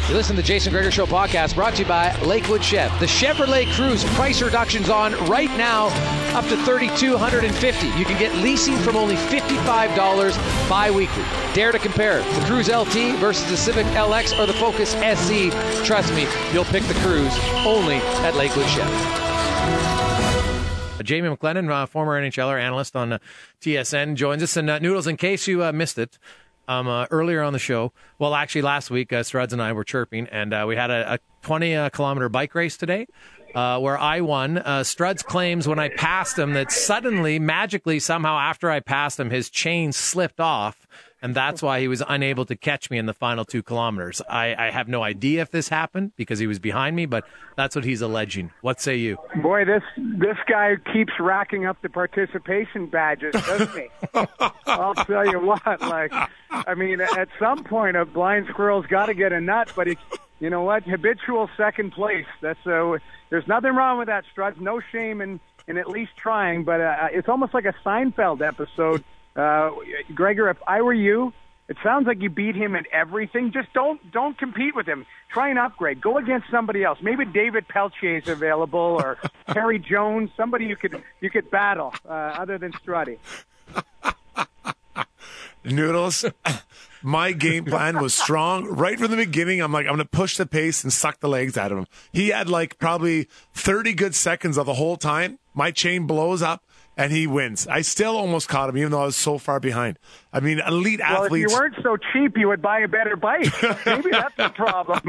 You listen to the Jason Gregor Show podcast, brought to you by Lakewood Chev. The Chevrolet Cruze price reductions on right now, up to $3,250. You can get leasing from only $55 bi-weekly. Dare to compare the Cruze LT versus the Civic LX or the Focus SE. Trust me, you'll pick the Cruze only at Lakewood Chev. Jamie McLennan, former NHLer, analyst on TSN, joins us. And Noodles, in case you missed it, earlier on the show, well, actually last week, Struds and I were chirping, and we had a 20-kilometer bike race today where I won. Struds claims when I passed him that suddenly, magically, somehow after I passed him, his chain slipped off, and that's why he was unable to catch me in the final 2 kilometers. I have no idea if this happened because he was behind me, but that's what he's alleging. What say you? Boy, this guy keeps racking up the participation badges, doesn't he? I'll tell you what, I mean, at some point a blind squirrel's got to get a nut, but you know what? Habitual second place. That's there's nothing wrong with that, Struts. No shame in at least trying, but it's almost like a Seinfeld episode. Gregor, if I were you, it sounds like you beat him at everything. Just don't compete with him. Try and upgrade. Go against somebody else. Maybe David Peltier is available, or Harry Jones, somebody you could battle other than Strutty. Noodles, my game plan was strong. Right from the beginning, I'm like, I'm going to push the pace and suck the legs out of him. He had probably 30 good seconds of the whole time. My chain blows up. And he wins. I still almost caught him, even though I was so far behind. I mean, elite athletes. Well, if you weren't so cheap, you would buy a better bike. Maybe that's the problem.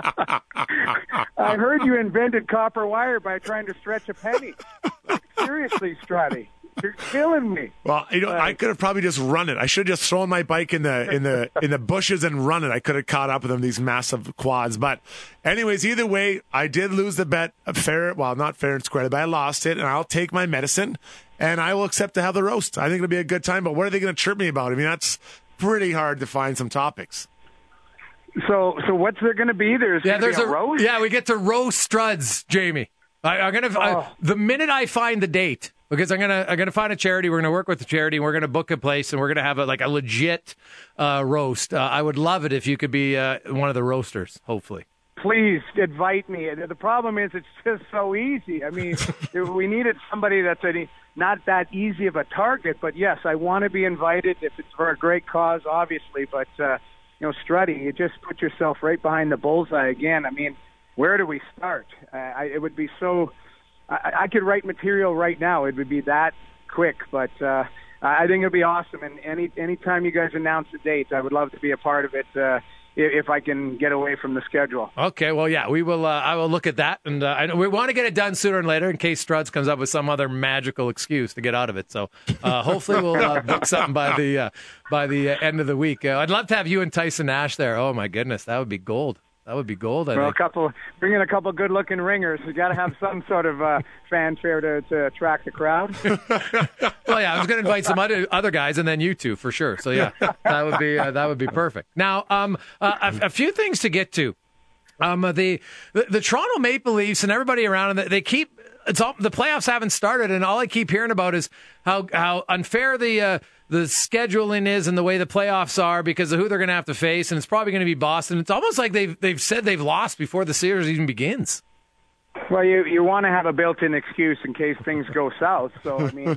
I heard you invented copper wire by trying to stretch a penny. Seriously, Strutty. You're killing me. Well, I could have probably just run it. I should have just thrown my bike in the bushes and run it. I could have caught up with them, these massive quads. But anyways, either way, I did lose the bet. Not fair and square, but I lost it, and I'll take my medicine, and I will accept to have the roast. I think it'll be a good time, but what are they going to chirp me about? I mean, that's pretty hard to find some topics. So what's there going to be? There's a roast? Yeah, we get to roast Struds, Jamie. The minute I find the date, because I'm gonna find a charity, we're gonna work with the charity, and we're gonna book a place, and we're gonna have a legit roast. I would love it if you could be one of the roasters, hopefully. Please invite me. The problem is it's just so easy. I mean, we needed somebody that's not that easy of a target. But yes, I want to be invited if it's for a great cause, obviously. But Strutty, you just put yourself right behind the bullseye again. I mean, where do we start? It would be so. I could write material right now. It would be that quick. But I think it'd be awesome. And anytime you guys announce a date, I would love to be a part of it. If I can get away from the schedule. Okay, well, yeah, we will. I will look at that, and we want to get it done sooner than later in case Struds comes up with some other magical excuse to get out of it. So hopefully we'll book something by the end of the week. I'd love to have you and Tyson Nash there. Oh my goodness, that would be gold. That would be gold. I think. Bring in a couple good-looking ringers. We got to have some sort of fanfare to attract the crowd. Well, yeah, I was going to invite some other guys, and then you two for sure. So yeah, that would be perfect. Now, a few things to get to. The Toronto Maple Leafs and everybody around them, they keep. The playoffs haven't started, and all I keep hearing about is how unfair the scheduling is and the way the playoffs are because of who they're going to have to face, and it's probably going to be Boston. It's almost like they've said they've lost before the series even begins. Well, you want to have a built-in excuse in case things go south. So I mean,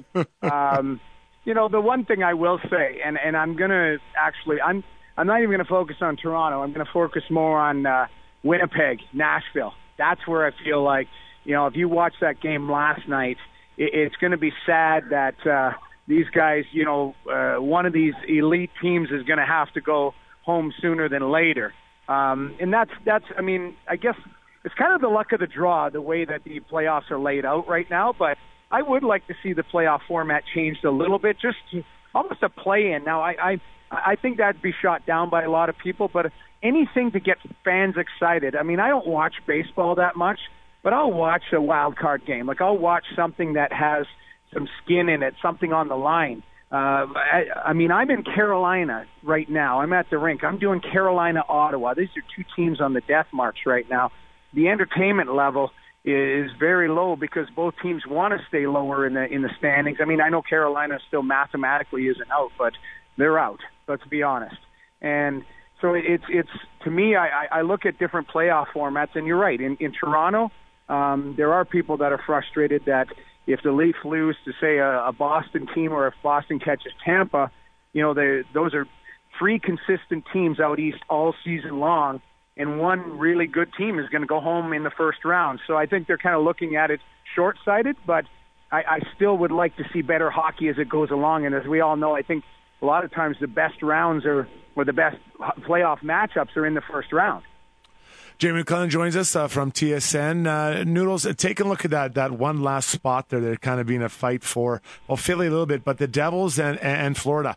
the one thing I will say, and I'm going to actually, I'm not even going to focus on Toronto. I'm going to focus more on Winnipeg, Nashville. That's where I feel like. If you watch that game last night, it's going to be sad that these guys, one of these elite teams is going to have to go home sooner than later. And that's. I mean, I guess it's kind of the luck of the draw, the way that the playoffs are laid out right now. But I would like to see the playoff format changed a little bit, just to, almost a play-in. Now, I think that'd be shot down by a lot of people, but anything to get fans excited. I mean, I don't watch baseball that much. But I'll watch a wild card game. I'll watch something that has some skin in it, something on the line. I mean, I'm in Carolina right now. I'm at the rink. I'm doing Carolina-Ottawa. These are two teams on the death march right now. The entertainment level is very low because both teams want to stay lower in the standings. I mean, I know Carolina still mathematically isn't out, but they're out. Let's be honest. And So it's to me, I look at different playoff formats, and you're right. In Toronto, there are people that are frustrated that if the Leafs lose to, say, a Boston team, or if Boston catches Tampa, those are three consistent teams out east all season long, and one really good team is going to go home in the first round. So I think they're kind of looking at it short-sighted, but I still would like to see better hockey as it goes along. And as we all know, I think a lot of times the best rounds or the best playoff matchups are in the first round. Jamie McLennan joins us from TSN. Noodles, take a look at that one last spot there. They're kind of being a fight for, Philly a little bit, but the Devils and Florida.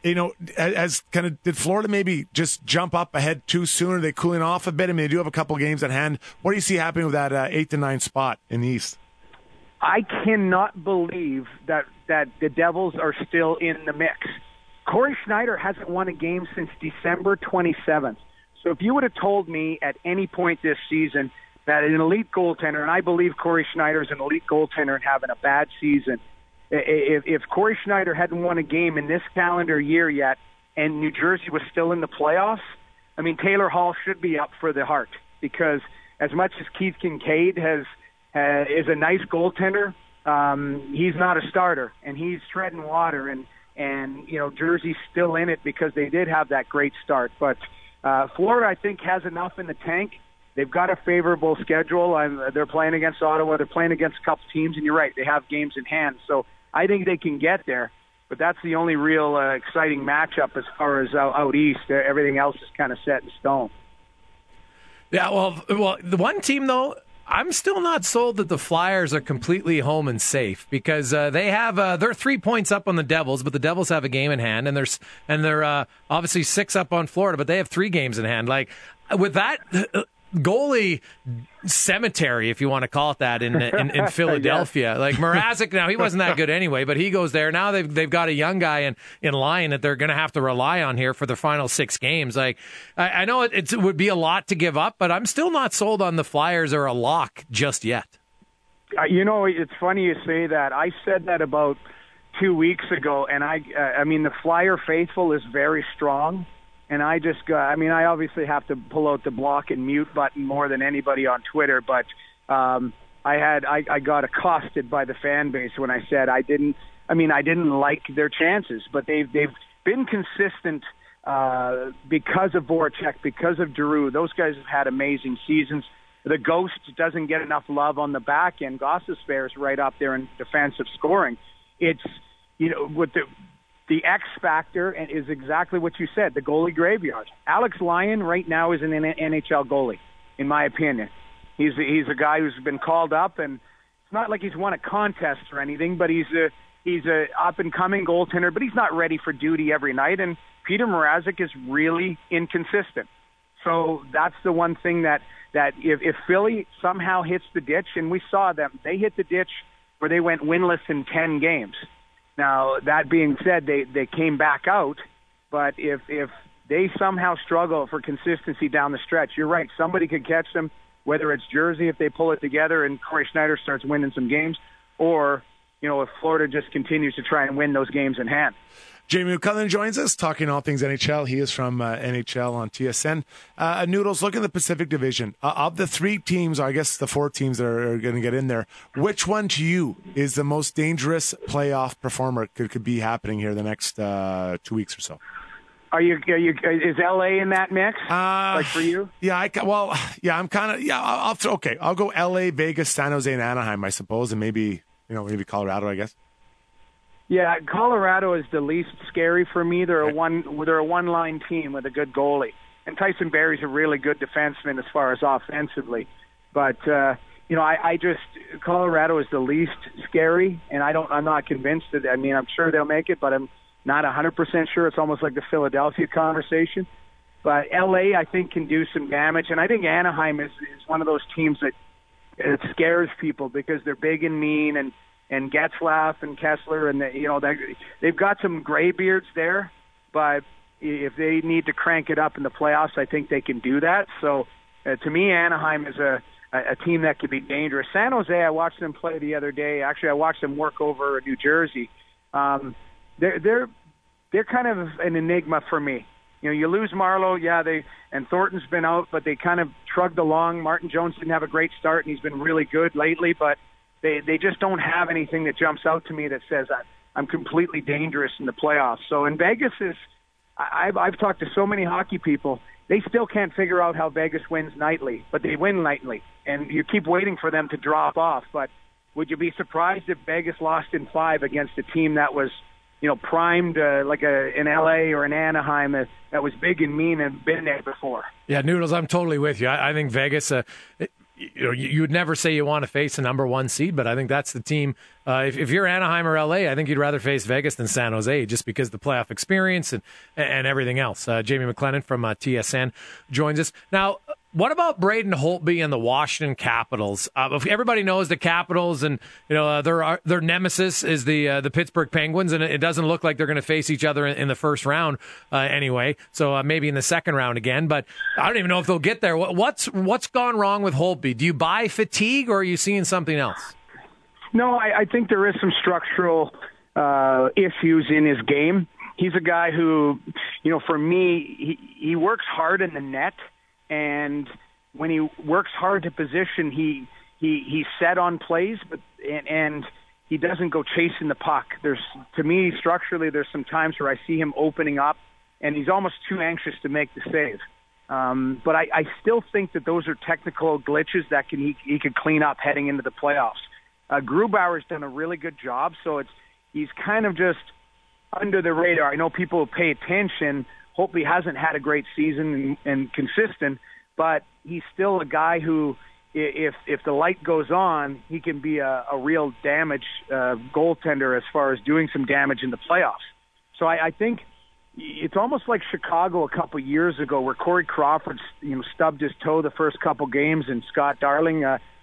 Did Florida maybe just jump up ahead too soon? Are they cooling off a bit? I mean, they do have a couple of games at hand. What do you see happening with that 8 to 9 spot in the East? I cannot believe that the Devils are still in the mix. Corey Schneider hasn't won a game since December 27th. So if you would have told me at any point this season that an elite goaltender, and I believe Corey Schneider is an elite goaltender and having a bad season, if Corey Schneider hadn't won a game in this calendar year yet and New Jersey was still in the playoffs, I mean, Taylor Hall should be up for the Hart, because as much as Keith Kincaid is a nice goaltender, he's not a starter, and he's treading water, and Jersey's still in it because they did have that great start. But Florida, I think, has enough in the tank. They've got a favorable schedule. They're playing against Ottawa. They're playing against a couple teams, and you're right, they have games in hand. So I think they can get there, but that's the only real exciting matchup as far as out east. Everything else is kind of set in stone. Yeah, well, the one team, though, I'm still not sold that the Flyers are completely home and safe, because they're 3 points up on the Devils, but the Devils have a game in hand, and they're obviously 6 up on Florida, but they have 3 games in hand. Like, with that goalie cemetery, if you want to call it that, in Philadelphia. Yeah. Like Mrazek, now he wasn't that good anyway, but he goes there. Now they've got a young guy in line that they're going to have to rely on here for the final 6 games. Like, I know it would be a lot to give up, but I'm still not sold on the Flyers are a lock just yet. It's funny you say that. I said that about 2 weeks ago, and I mean, the Flyer faithful is very strong. And I obviously have to pull out the block and mute button more than anybody on Twitter, but I got accosted by the fan base when I said I didn't like their chances, but they've been consistent because of Voracek, because of Giroux. Those guys have had amazing seasons. The Ghost doesn't get enough love on the back end. Gostisbehere is right up there in defensive scoring. It's, with the X factor is exactly what you said, the goalie graveyard. Alex Lyon right now is an NHL goalie, in my opinion. He's a guy who's been called up, and it's not like he's won a contest or anything, but he's a up-and-coming goaltender, but he's not ready for duty every night, and Peter Mrazek is really inconsistent. So that's the one thing that if Philly somehow hits the ditch, and we saw them, they hit the ditch where they went winless in 10 games. Now, that being said, they came back out, but if they somehow struggle for consistency down the stretch, you're right, somebody could catch them, whether it's Jersey if they pull it together and Corey Schneider starts winning some games, or if Florida just continues to try and win those games in hand. Jamie McLennan joins us, talking all things NHL. He is from NHL on TSN. Noodles, look at the Pacific Division. Of the 3 teams, or I guess the 4 teams that are going to get in there, which one to you is the most dangerous playoff performer could be happening here the next 2 weeks or so? Is LA in that mix? Like for you? Yeah, I'm kind of, I'll go LA, Vegas, San Jose, and Anaheim, I suppose, and maybe Colorado, I guess. Yeah, Colorado is the least scary for me. They're a one-line team with a good goalie, and Tyson Barrie's a really good defenseman as far as offensively. But Colorado is the least scary, and I'm not convinced that. I mean, I'm sure they'll make it, but I'm not 100% sure. It's almost like the Philadelphia conversation. But LA, I think, can do some damage, and I think Anaheim is one of those teams that it scares people because they're big and mean, and Getzlaf and Kessler, and they've got some graybeards there, but if they need to crank it up in the playoffs, I think they can do that. So to me, Anaheim is a team that could be dangerous. San Jose, I watched them play the other day. Actually, I watched them work over New Jersey. They're kind of an enigma for me. You lose Marleau, and Thornton's been out, but they kind of shrugged along. Martin Jones didn't have a great start, and he's been really good lately, but they just don't have anything that jumps out to me that says I'm completely dangerous in the playoffs. So in Vegas I've talked to so many hockey people. They still can't figure out how Vegas wins nightly, but they win nightly, and you keep waiting for them to drop off. But would you be surprised if Vegas lost in 5 against a team that was, primed like an LA or an Anaheim that was big and mean and been there before? Yeah, Noodles, I'm totally with you. I think Vegas, you would never say you want to face a number 1 seed, but I think that's the team. If you're Anaheim or LA, I think you'd rather face Vegas than San Jose just because of the playoff experience and everything else. Jamie McLennan from TSN joins us. Now, what about Braden Holtby and the Washington Capitals? Everybody knows the Capitals, and their nemesis is the Pittsburgh Penguins, and it doesn't look like they're going to face each other in the first round anyway. So maybe in the second round again, but I don't even know if they'll get there. What's gone wrong with Holtby? Do you buy fatigue, or are you seeing something else? No, I think there is some structural issues in his game. He's a guy who, for me, he works hard in the net. And when he works hard to position, he's set on plays, and he doesn't go chasing the puck. To me, structurally, there's some times where I see him opening up, and he's almost too anxious to make the save. But I still think that those are technical glitches that he could clean up heading into the playoffs. Grubauer's done a really good job, so he's kind of just under the radar. I know people pay attention. Holtby hasn't had a great season and consistent, but he's still a guy who, if the light goes on, he can be a real damage goaltender as far as doing some damage in the playoffs. So I think it's almost like Chicago a couple years ago, where Corey Crawford stubbed his toe the first couple games, and Scott Darling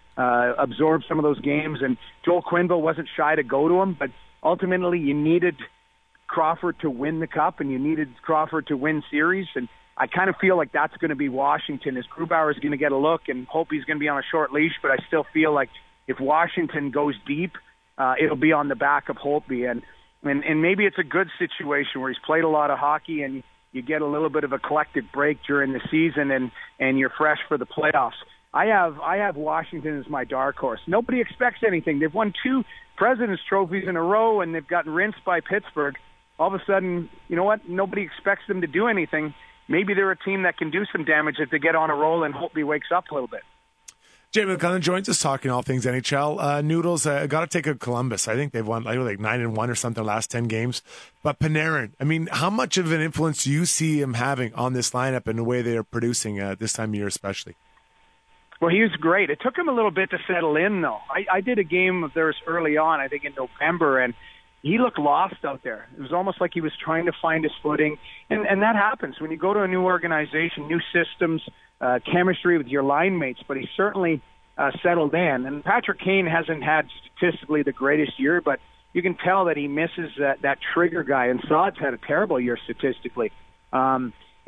absorbed some of those games, and Joel Quenneville wasn't shy to go to him, but ultimately you needed Crawford to win the cup, and you needed Crawford to win series, and I kind of feel like that's going to be Washington. As Grubauer is going to get a look, and hope he's going to be on a short leash, but I still feel like if Washington goes deep, it'll be on the back of Holtby, and maybe it's a good situation where he's played a lot of hockey, and you get a little bit of a collective break during the season, and you're fresh for the playoffs. I have Washington as my dark horse. Nobody expects anything. They've won 2 President's Trophies in a row, and they've gotten rinsed by Pittsburgh. All of a sudden, you know what? Nobody expects them to do anything. Maybe they're a team that can do some damage if they get on a roll and Holtby wakes up a little bit. Jamie McLennan joins us talking all things NHL. Noodles, got to take a Columbus. I think they've won like 9-1 or something the last 10 games. But Panarin, I mean, how much of an influence do you see him having on this lineup and the way they are producing this time of year especially? Well, he was great. It took him a little bit to settle in, though. I did a game of theirs early on, I think in November, and he looked lost out there. It was almost like he was trying to find his footing, and that happens when you go to a new organization, new systems, chemistry with your line mates, but he certainly settled in. And Patrick Kane hasn't had statistically the greatest year, but you can tell that he misses that trigger guy, and Saad's had a terrible year statistically. And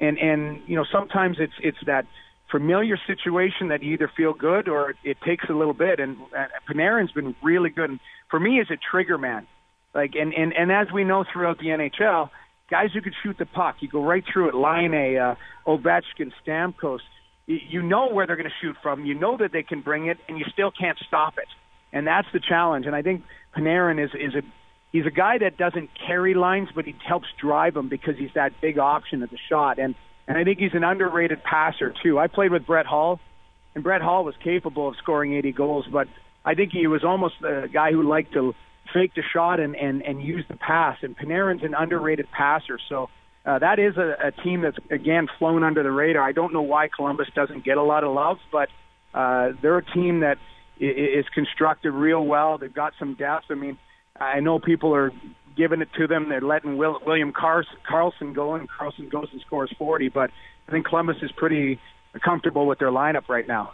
sometimes it's that familiar situation that you either feel good or it takes a little bit, and Panarin's been really good. And for me, is a trigger man. And as we know throughout the NHL, guys who could shoot the puck, you go right through it, Line Ovechkin, Stamkos, you know where they're going to shoot from, you know that they can bring it, and you still can't stop it. And that's the challenge. And I think Panarin he's a guy that doesn't carry lines, but he helps drive them because he's that big option at the shot. And I think he's an underrated passer, too. I played with Brett Hull, and Brett Hull was capable of scoring 80 goals, but I think he was almost a guy who liked to fake the shot and use the pass. And Panarin's an underrated passer. So that is a team that's, again, flown under the radar. I don't know why Columbus doesn't get a lot of love, but they're a team that is constructed real well. They've got some depth. I mean, I know people are giving it to them. They're letting William Karlsson go, and Karlsson goes and scores 40. But I think Columbus is pretty comfortable with their lineup right now.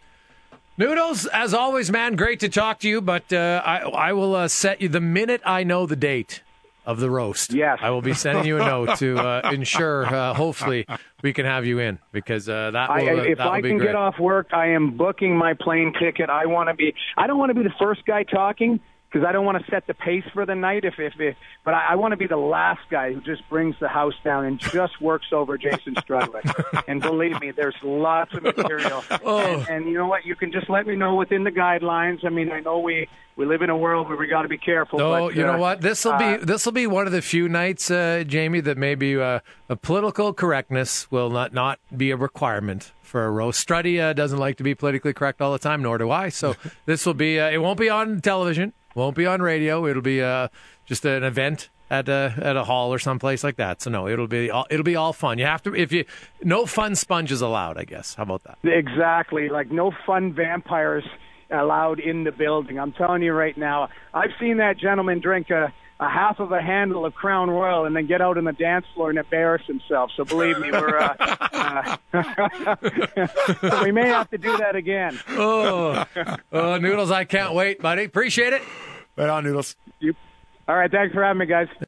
Noodles, as always, man, great to talk to you, but I will set you the minute I know the date of the roast. Yes. I will be sending you a note to ensure, hopefully, we can have you in, because that will if I can get off work, I am booking my plane ticket. I don't want to be the first guy talking, because I don't want to set the pace for the night. But I want to be the last guy who just brings the house down and just works over Jason Strudwick. And believe me, there's lots of material. And you know what? You can just let me know within the guidelines. I mean, I know we live in a world where we got to be careful. No, but, you know what? This will be one of the few nights, Jamie, that maybe a political correctness will not be a requirement for a roast. Struddy doesn't like to be politically correct all the time, nor do I. So this will be. It won't be on television. Won't be on radio. It'll be just an event at a hall or someplace like that. So no, it'll be all fun. You have to no fun sponges allowed, I guess. How about that? Exactly. Like no fun vampires allowed in the building. I'm telling you right now, I've seen that gentleman drink a half of a handle of Crown Royal and then get out on the dance floor and embarrass himself. So believe me, we're so we may have to do that again. Noodles, I can't wait, buddy. Appreciate it. Right on, Noodles. All right, thanks for having me, guys.